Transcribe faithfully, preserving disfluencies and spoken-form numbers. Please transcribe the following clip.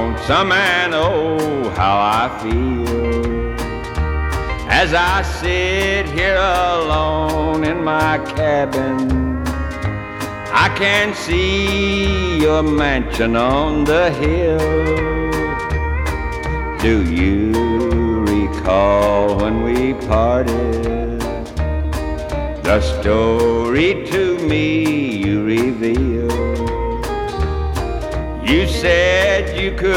lonesome and oh, how I feel as I sit here alone in my cabin. I can see your mansion on the hill. Do you recall when we parted? The story to me you revealed. You said you could